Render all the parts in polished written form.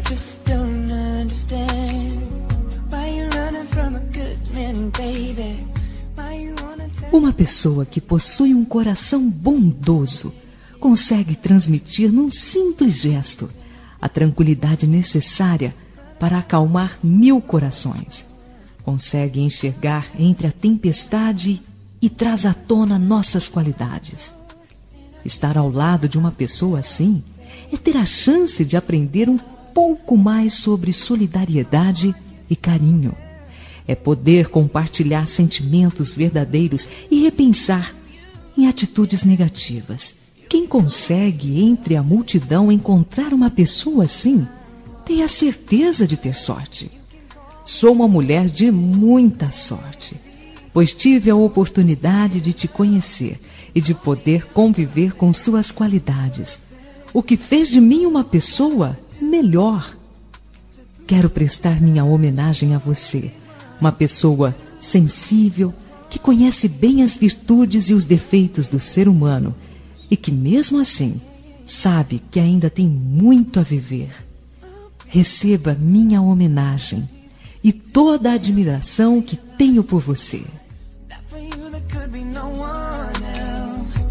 just don't understand why you're running from a good man, baby. Uma pessoa que possui um coração bondoso consegue transmitir num simples gesto a tranquilidade necessária para acalmar 1000 corações. Consegue enxergar entre a tempestade e traz à tona nossas qualidades. Estar ao lado de uma pessoa assim é ter a chance de aprender um pouco mais sobre solidariedade e carinho. É poder compartilhar sentimentos verdadeiros e repensar em atitudes negativas. Quem consegue, entre a multidão, encontrar uma pessoa assim, tem a certeza de ter sorte. Sou uma mulher de muita sorte, pois tive a oportunidade de te conhecer e de poder conviver com suas qualidades, o que fez de mim uma pessoa melhor. Quero prestar minha homenagem a você, uma pessoa sensível, que conhece bem as virtudes e os defeitos do ser humano e que, mesmo assim, sabe que ainda tem muito a viver. Receba minha homenagem e toda a admiração que tenho por você.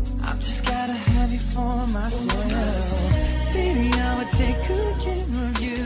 For myself, baby, I would take good care of you.